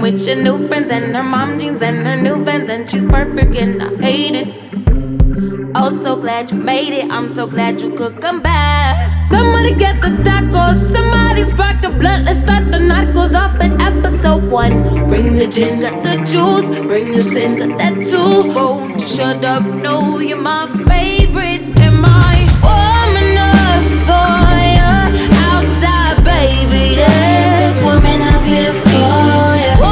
with your new friends and her mom jeans and her new Vans, and she's perfect and I hate it. Oh, so glad you made it. I'm so glad you could come back. Somebody get the tacos. Somebody spark the blunt. Let's start the narcos off at episode 1. Bring the gin, got the juice. Bring the sin, got that too. Won't you shut up? No, you're my favorite. In my